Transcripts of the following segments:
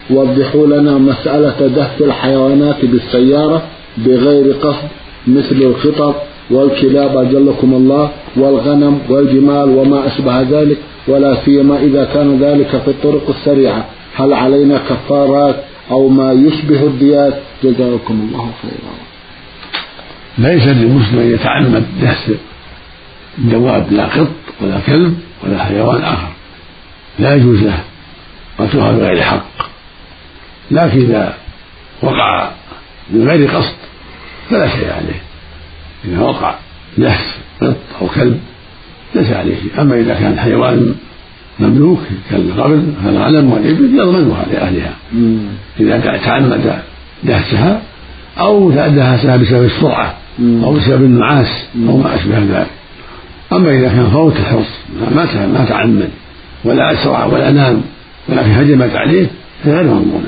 وضحوا لنا مسألة دهس الحيوانات بالسيارة بغير قصد مثل القطط والكلاب أجلكم الله والغنم والجمال وما أشبه ذلك، ولا سيما إذا كان ذلك في الطرق السريعة، هل علينا كفارات أو ما يشبه الديات؟ جزاكم الله خيرا. ليس للمسلم أن يتعمد دهس الدواب، لا قط ولا كلب ولا حيوان آخر، لا يجوز له قتلها بغير حق، لكن إذا وقع بغير قصد فلا شيء عليه. إذا وقع دهس قط أو كلب ليس عليه شيء. أما إذا كان حيوان مملوك كالغنم والإبل يضمنها لأهلها إذا تعمد دهسها أو دهسها بسبب السرعة أو بسبب النعاس أو ما أشبه ذلك. أما إذا كان فوت الحرص ما تعمد ولا أسرع ولا نام ولكن هجمت عليه فغير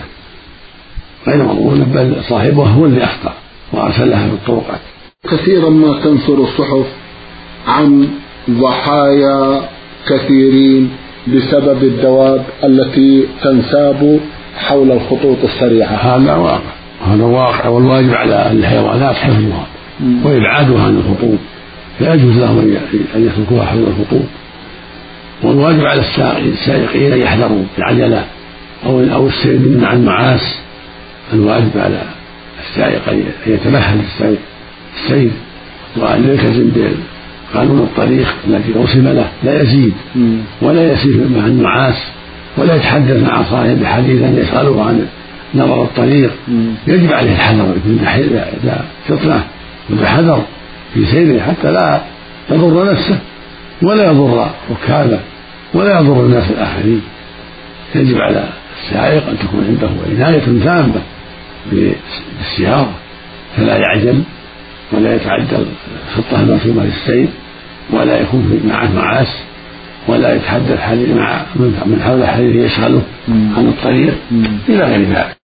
مضمونة، بل صاحبه هو اللي أخطأ وأرسلها في الطرقات. كثيرا ما تنشر الصحف عن ضحايا كثيرين بسبب الدواب التي تنساب حول الخطوط السريعة. هذا واقع، والواجب على الحيوانات حفظها وإبعادها عن الخطوط، لا يجوز لهم أن يتركوها حول الخطوط. والواجب على السائقين أن يحذروا العجلة أو السير مع النعاس. الواجب على السائق أن يتمهل السير وأن يلتزم بقانون الطريق الذي رسم له، لا يزيد ولا يسير مع النعاس ولا يتحدث مع صاحبه حديثا يسأله عن نظر الطريق. يجب عليه الحذر، إذا فطنة وحذر في سيره حتى لا يضر نفسه ولا يضر ركابه ولا يضر الناس الآخرين. يجب على السائق أن تكون عنده عناية تامة بالسيارة، فلا يعجل ولا يتعدى الخطة المرسومة للسير ولا يكون معه نعاس ولا يتحدث حديث مع من حول حديث يشغله عن الطريق إلى غير ذلك.